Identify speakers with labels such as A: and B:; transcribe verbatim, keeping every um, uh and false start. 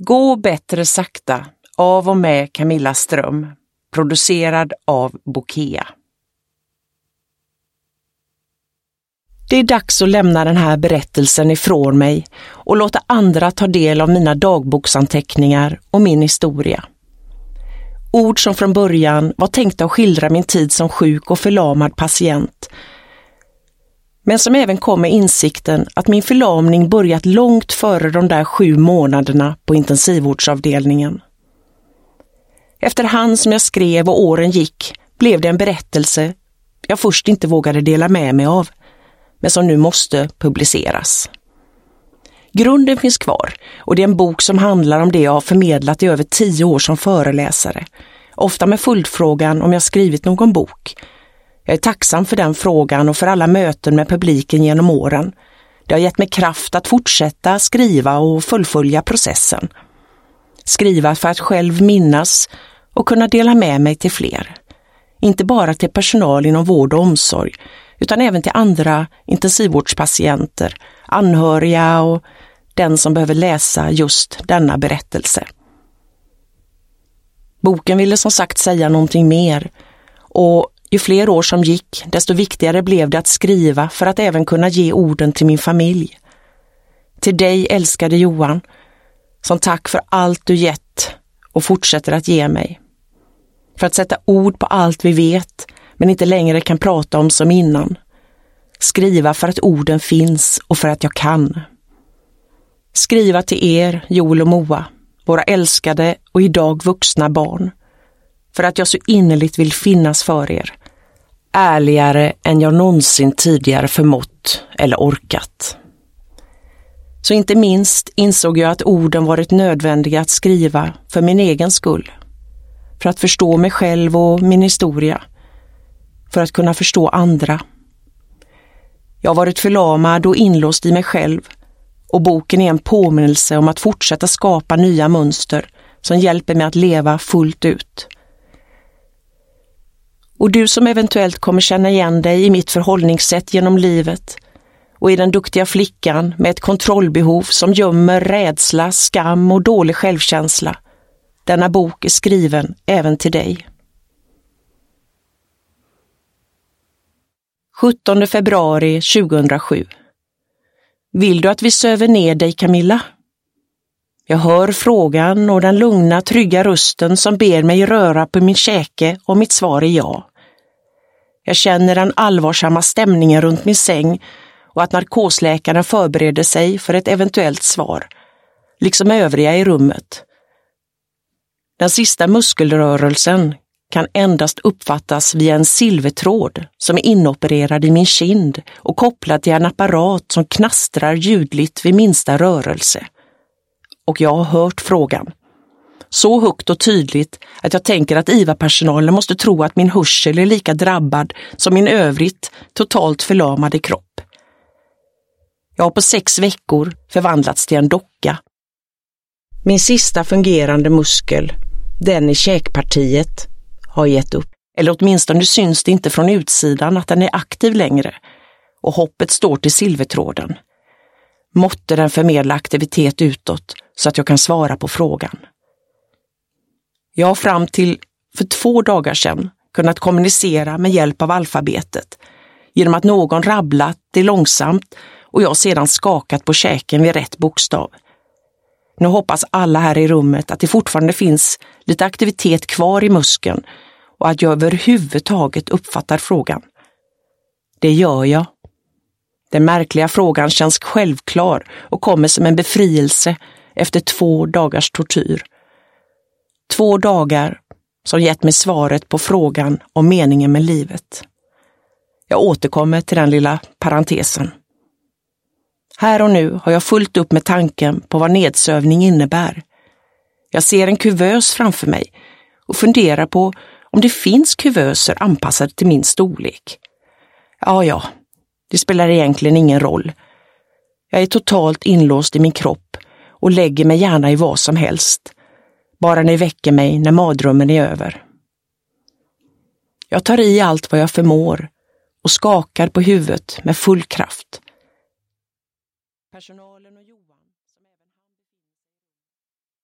A: Gå bättre sakta av och med Camilla Ström, producerad av Bokea. Det är dags att lämna den här berättelsen ifrån mig och låta andra ta del av mina dagboksanteckningar och min historia. Ord som från början var tänkta att skildra min tid som sjuk och förlamad patient, men som även kom med insikten att min förlamning börjat långt före de där sju månaderna på intensivvårdsavdelningen. Efterhand som jag skrev och åren gick blev det en berättelse jag först inte vågade dela med mig av, men som nu måste publiceras. Grunden finns kvar och det är en bok som handlar om det jag har förmedlat i över tio år som föreläsare, ofta med följdfrågan om jag skrivit någon bok. Jag är tacksam för den frågan och för alla möten med publiken genom åren. Det har gett mig kraft att fortsätta skriva och fullfölja processen. Skriva för att själv minnas och kunna dela med mig till fler. Inte bara till personal inom vård och omsorg, utan även till andra intensivvårdspatienter, anhöriga och den som behöver läsa just denna berättelse. Boken ville som sagt säga någonting mer, och ju fler år som gick, desto viktigare blev det att skriva för att även kunna ge orden till min familj. Till dig, älskade Johan, som tack för allt du gett och fortsätter att ge mig. För att sätta ord på allt vi vet, men inte längre kan prata om som innan. Skriva för att orden finns och för att jag kan. Skriva till er, Joel och Moa, våra älskade och idag vuxna barn. För att jag så innerligt vill finnas för er. Ärligare än jag någonsin tidigare förmått eller orkat. Så inte minst insåg jag att orden varit nödvändiga att skriva för min egen skull. För att förstå mig själv och min historia. För att kunna förstå andra. Jag har varit förlamad och inlåst i mig själv, och boken är en påminnelse om att fortsätta skapa nya mönster som hjälper mig att leva fullt ut. Och du som eventuellt kommer känna igen dig i mitt förhållningssätt genom livet och i den duktiga flickan med ett kontrollbehov som gömmer rädsla, skam och dålig självkänsla. Denna bok är skriven även till dig. sjuttonde februari tjugohundrasju. Vill du att vi söver ner dig, Camilla? Jag hör frågan och den lugna, trygga rösten som ber mig röra på min käke, och mitt svar är ja. Jag känner den allvarsamma stämningen runt min säng och att narkosläkaren förbereder sig för ett eventuellt svar, liksom övriga i rummet. Den sista muskelrörelsen kan endast uppfattas via en silvertråd som är inopererad i min kind och kopplad till en apparat som knastrar ljudligt vid minsta rörelse. Och jag har hört frågan. Så högt och tydligt att jag tänker att I V A-personalen måste tro att min hörsel är lika drabbad som min övrigt totalt förlamade kropp. Jag har på sex veckor förvandlats till en docka. Min sista fungerande muskel, den i käkpartiet, har gett upp. Eller åtminstone syns det inte från utsidan att den är aktiv längre, och hoppet står till silvertråden. Måtte den förmedla aktivitet utåt så att jag kan svara på frågan. Jag har fram till för två dagar sedan kunnat kommunicera med hjälp av alfabetet genom att någon rabblat det långsamt och jag sedan skakat på käken vid rätt bokstav. Nu hoppas alla här i rummet att det fortfarande finns lite aktivitet kvar i muskeln och att jag överhuvudtaget uppfattar frågan. Det gör jag. Den märkliga frågan känns självklar och kommer som en befrielse efter två dagars tortyr. Två dagar som gett mig svaret på frågan om meningen med livet. Jag återkommer till den lilla parentesen. Här och nu har jag fullt upp med tanken på vad nedsövning innebär. Jag ser en kuvös framför mig och funderar på om det finns kuvöser anpassade till min storlek. Ja, ja, det spelar egentligen ingen roll. Jag är totalt inlåst i min kropp och lägger mig gärna i vad som helst. Bara ni väcker mig när mardrömmen är över. Jag tar i allt vad jag förmår och skakar på huvudet med full kraft. Personal